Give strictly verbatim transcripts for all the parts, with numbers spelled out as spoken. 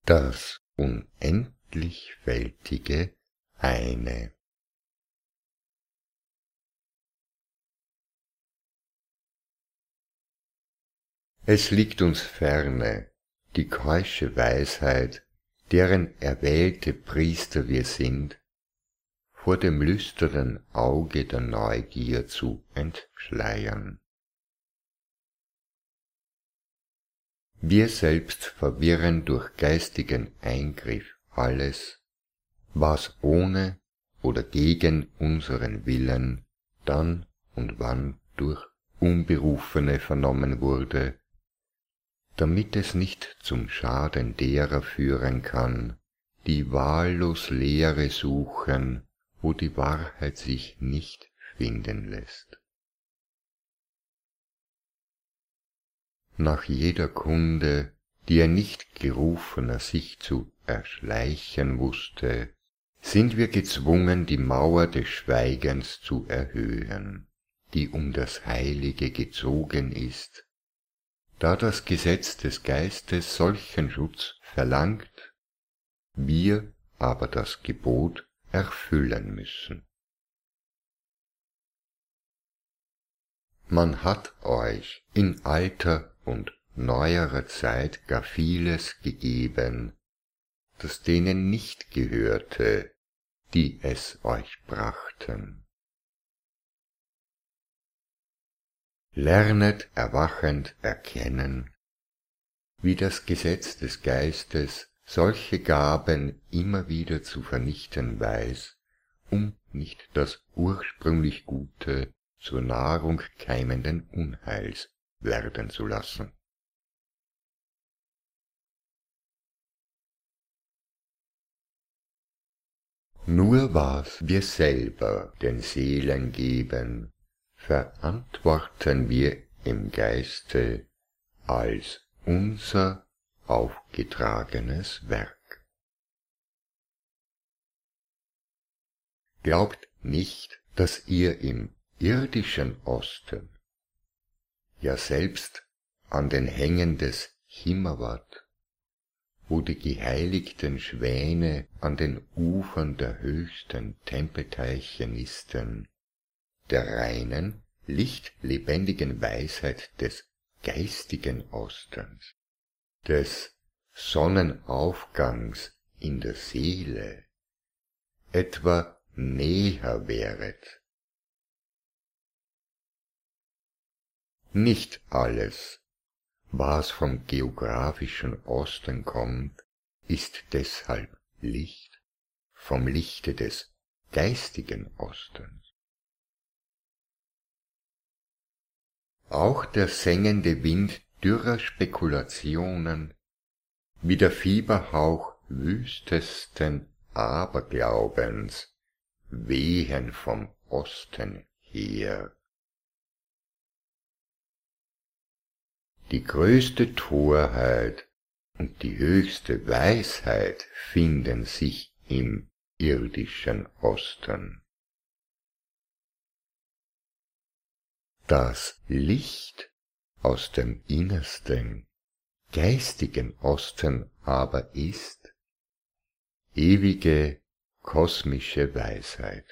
das unendlichfältige Eine. Es liegt uns ferne, die keusche Weisheit, deren erwählte Priester wir sind, vor dem lüsternen Auge der Neugier zu entschleiern. Wir selbst verwirren durch geistigen Eingriff alles, was ohne oder gegen unseren Willen dann und wann durch Unberufene vernommen wurde, damit es nicht zum Schaden derer führen kann, die wahllos Lehre suchen, wo die Wahrheit sich nicht finden lässt. Nach jeder Kunde, die ein nicht Gerufener sich zu erschleichen wusste, sind wir gezwungen, die Mauer des Schweigens zu erhöhen, die um das Heilige gezogen ist, da das Gesetz des Geistes solchen Schutz verlangt, wir aber das Gebot erfüllen müssen. Man hat euch in alter und neuerer Zeit gar vieles gegeben, das denen nicht gehörte, die es euch brachten. Lernet erwachend erkennen, wie das Gesetz des Geistes solche Gaben immer wieder zu vernichten weiß, um nicht das ursprünglich Gute zur Nahrung keimenden Unheils werden zu lassen. Nur was wir selber den Seelen geben, verantworten wir im Geiste als unser aufgetragenes Werk. Glaubt nicht, dass ihr im irdischen Osten, ja selbst an den Hängen des Himawat, wo die geheiligten Schwäne an den Ufern der höchsten Tempelteiche nisten, der reinen, lichtlebendigen Weisheit des geistigen Ostens, des Sonnenaufgangs in der Seele, etwa näher wäret. Nicht alles, was vom geographischen Osten kommt, ist deshalb Licht vom Lichte des geistigen Ostens. Auch der sengende Wind dürrer Spekulationen, wie der Fieberhauch wüstesten Aberglaubens, wehen vom Osten her. Die größte Torheit und die höchste Weisheit finden sich im irdischen Osten. Das Licht aus dem innersten, geistigen Osten aber ist ewige kosmische Weisheit.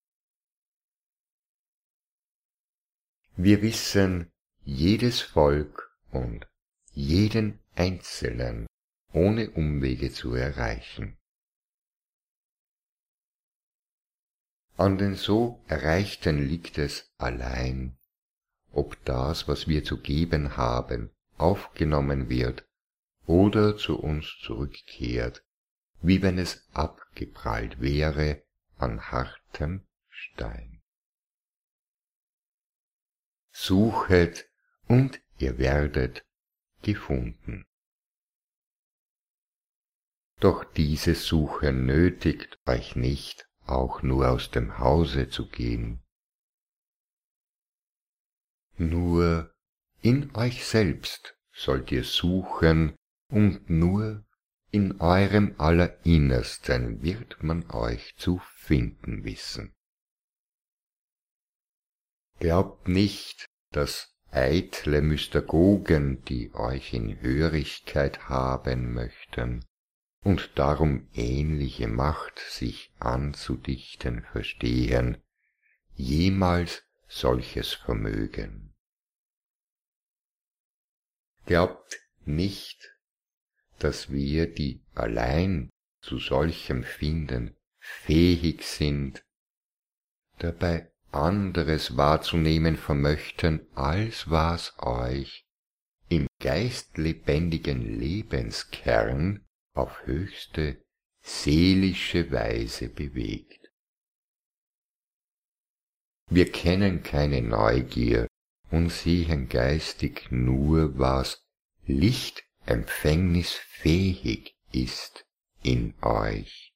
Wir wissen jedes Volk und jeden Einzelnen ohne Umwege zu erreichen. An den so Erreichten liegt es allein, ob das, was wir zu geben haben, aufgenommen wird oder zu uns zurückkehrt, wie wenn es abgeprallt wäre an hartem Stein. Suchet und ihr werdet gefunden. Doch diese Suche nötigt euch nicht, auch nur aus dem Hause zu gehen. Nur in euch selbst sollt ihr suchen, und nur in eurem Allerinnersten wird man euch zu finden wissen. Glaubt nicht, dass eitle Mystagogen, die euch in Hörigkeit haben möchten, und darum ähnliche Macht sich anzudichten verstehen, jemals solches Vermögen. Glaubt nicht, dass wir, die allein zu solchem Finden fähig sind, dabei anderes wahrzunehmen vermöchten, als was euch im geistlebendigen Lebenskern auf höchste seelische Weise bewegt. Wir kennen keine Neugier und sehen geistig nur, was lichtempfängnisfähig ist in euch.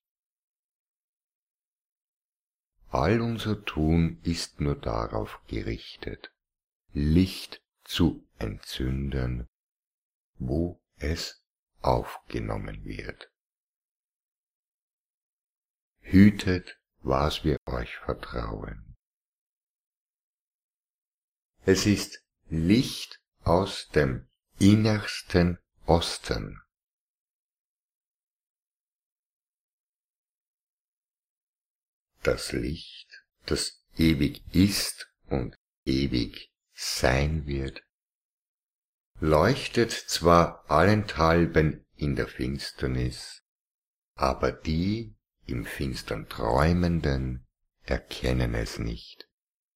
All unser Tun ist nur darauf gerichtet, Licht zu entzünden, wo es aufgenommen wird. Hütet, was wir euch vertrauen. Es ist Licht aus dem innersten Osten. Das Licht, das ewig ist und ewig sein wird, leuchtet zwar allenthalben in der Finsternis, aber die im Finstern Träumenden erkennen es nicht.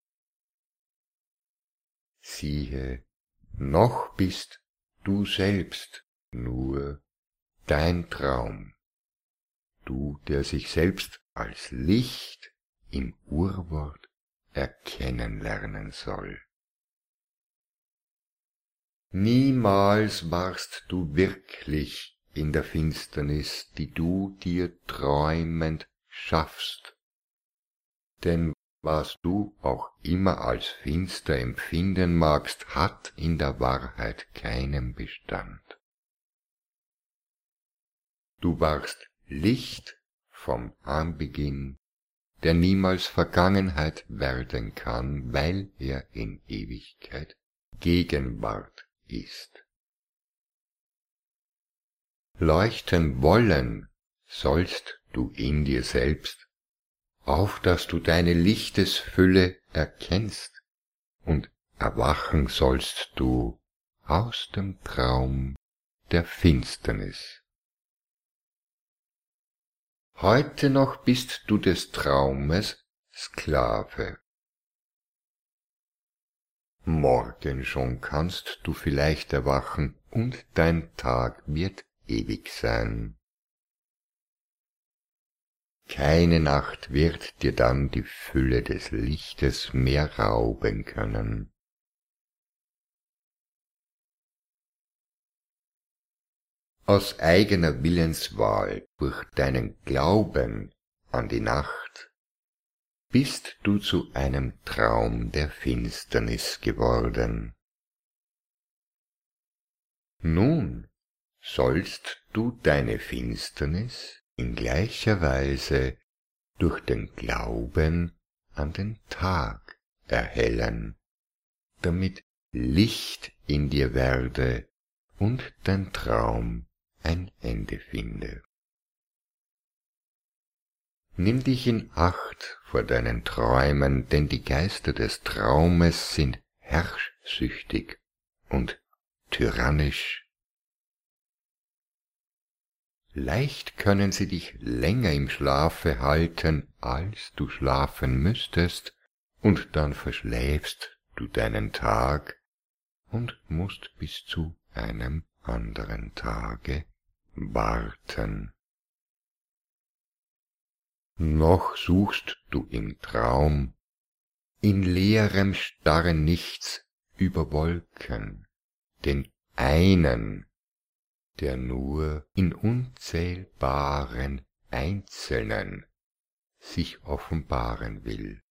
Siehe, noch bist du selbst nur dein Traum, du, der sich selbst als Licht im Urwort erkennen lernen soll. Niemals warst du wirklich in der Finsternis, die du dir träumend schaffst, denn was du auch immer als finster empfinden magst, hat in der Wahrheit keinen Bestand. Du warst Licht vom Anbeginn, der niemals Vergangenheit werden kann, weil er in Ewigkeit Gegenwart ist. Leuchten wollen sollst du in dir selbst, auf dass du deine Lichtesfülle erkennst, und erwachen sollst du aus dem Traum der Finsternis. Heute noch bist du des Traumes Sklave. Morgen schon kannst du vielleicht erwachen, und dein Tag wird ewig sein. Keine Nacht wird dir dann die Fülle des Lichtes mehr rauben können. Aus eigener Willenswahl durch deinen Glauben an die Nacht bist du zu einem Traum der Finsternis geworden. Nun sollst du deine Finsternis in gleicher Weise durch den Glauben an den Tag erhellen, damit Licht in dir werde und dein Traum ein Ende finde. Nimm dich in Acht vor deinen Träumen, denn die Geister des Traumes sind herrschsüchtig und tyrannisch. Leicht können sie dich länger im Schlafe halten, als du schlafen müsstest, und dann verschläfst du deinen Tag und musst bis zu einem anderen Tage warten. Noch suchst du im Traum, in leerem starren Nichts über Wolken, den einen, der nur in unzählbaren Einzelnen sich offenbaren will.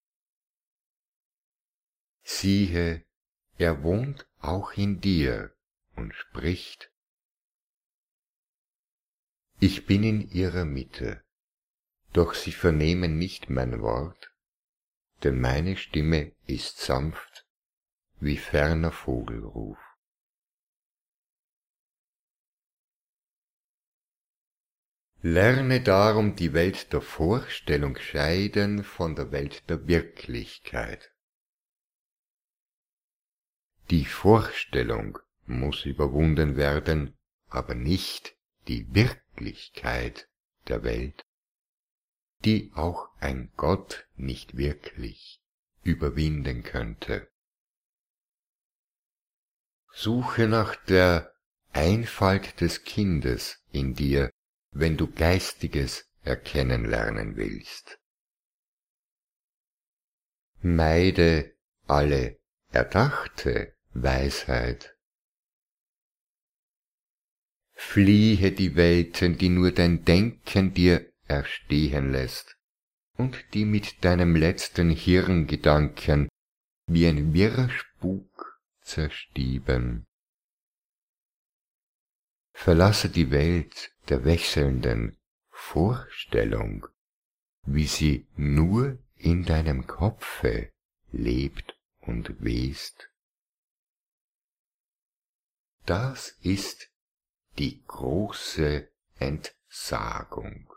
Siehe, er wohnt auch in dir und spricht: Ich bin in ihrer Mitte, doch sie vernehmen nicht mein Wort, denn meine Stimme ist sanft wie ferner Vogelruf. Lerne darum die Welt der Vorstellung scheiden von der Welt der Wirklichkeit. Die Vorstellung muss überwunden werden, aber nicht die Wirklichkeit der Welt, die auch ein Gott nicht wirklich überwinden könnte. Suche nach der Einfalt des Kindes in dir, wenn du Geistiges erkennen lernen willst. Meide alle erdachte Weisheit. Fliehe die Welten, die nur dein Denken dir erstehen lässt und die mit deinem letzten Hirngedanken wie ein wirrer Spuk zerstieben. Verlasse die Welt der wechselnden Vorstellung, wie sie nur in deinem Kopfe lebt und west. Das ist die große Entsagung.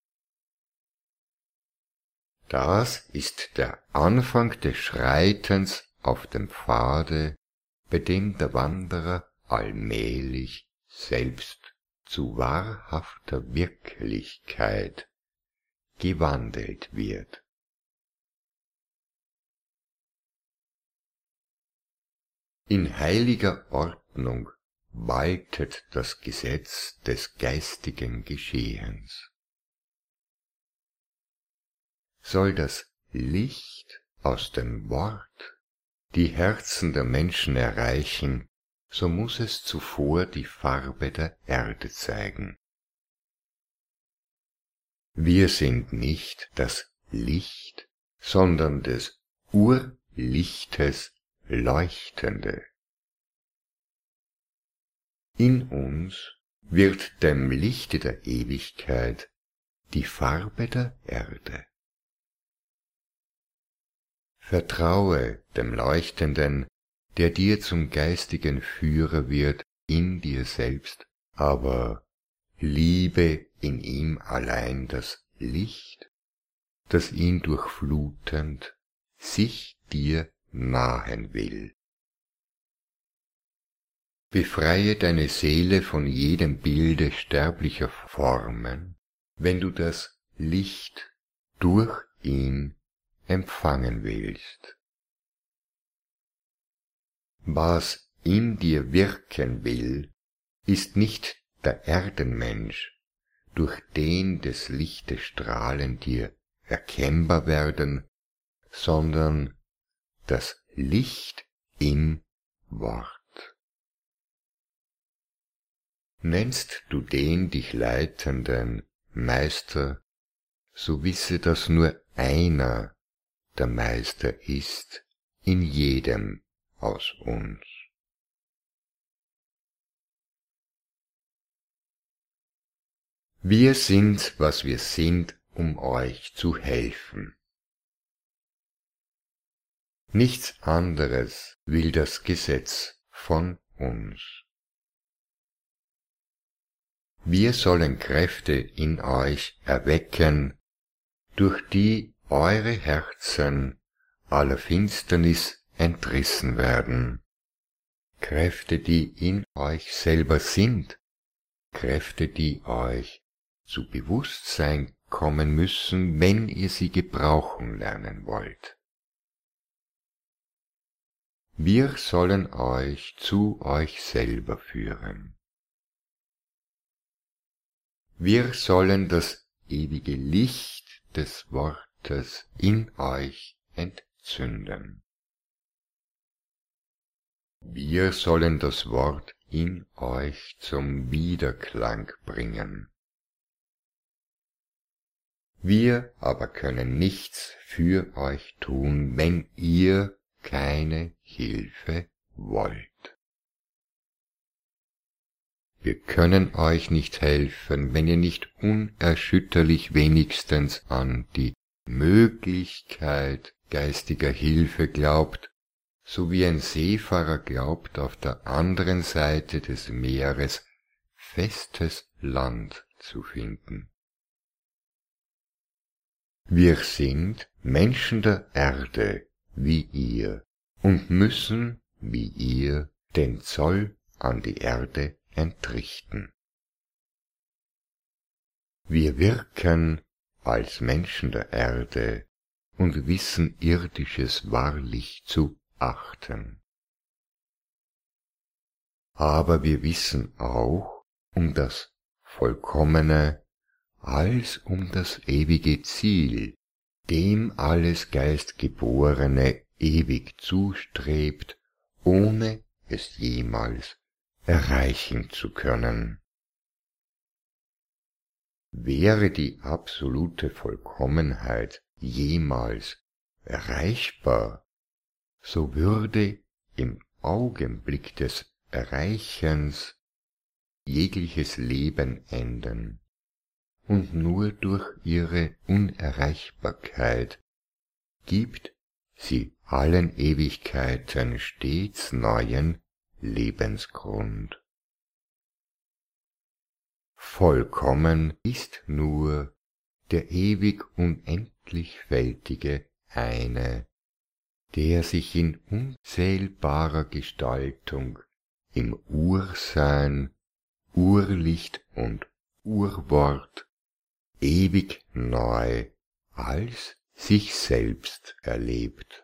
Das ist der Anfang des Schreitens auf dem Pfade, bei dem der Wanderer allmählich selbst zu wahrhafter Wirklichkeit gewandelt wird. In heiliger Ordnung waltet das Gesetz des geistigen Geschehens. Soll das Licht aus dem Wort die Herzen der Menschen erreichen, so muss es zuvor die Farbe der Erde zeigen. Wir sind nicht das Licht, sondern des Urlichtes Leuchtende. In uns wird dem Lichte der Ewigkeit die Farbe der Erde. Vertraue dem Leuchtenden, der dir zum geistigen Führer wird in dir selbst, aber liebe in ihm allein das Licht, das ihn durchflutend sich dir nahen will. Befreie deine Seele von jedem Bilde sterblicher Formen, wenn du das Licht durch ihn empfangen willst. Was in dir wirken will, ist nicht der Erdenmensch, durch den des Lichtes Strahlen dir erkennbar werden, sondern das Licht im Wort. Nennst du den dich leitenden Meister, so wisse, dass nur einer der Meister ist in jedem aus uns. Wir sind, was wir sind, um euch zu helfen. Nichts anderes will das Gesetz von uns. Wir sollen Kräfte in euch erwecken, durch die eure Herzen aller Finsternis entrissen werden. Kräfte, die in euch selber sind, Kräfte, die euch zu Bewusstsein kommen müssen, wenn ihr sie gebrauchen lernen wollt. Wir sollen euch zu euch selber führen. Wir sollen das ewige Licht des Wortes in euch entzünden. Wir sollen das Wort in euch zum Widerklang bringen. Wir aber können nichts für euch tun, wenn ihr keine Hilfe wollt. Wir können euch nicht helfen, wenn ihr nicht unerschütterlich wenigstens an die Möglichkeit geistiger Hilfe glaubt, so wie ein Seefahrer glaubt, auf der anderen Seite des Meeres festes Land zu finden. Wir sind Menschen der Erde wie ihr und müssen, wie ihr, den Zoll an die Erde entrichten. Wir wirken als Menschen der Erde und wissen Irdisches wahrlich zu achten. Aber wir wissen auch um das Vollkommene als um das ewige Ziel, dem alles Geistgeborene ewig zustrebt, ohne es jemals erreichen zu können. Wäre die absolute Vollkommenheit jemals erreichbar, so würde im Augenblick des Erreichens jegliches Leben enden, und nur durch ihre Unerreichbarkeit gibt sie allen Ewigkeiten stets neuen Lebensgrund. Vollkommen ist nur der ewig unendlichfältige Eine, der sich in unzählbarer Gestaltung im Ursein, Urlicht und Urwort ewig neu als sich selbst erlebt.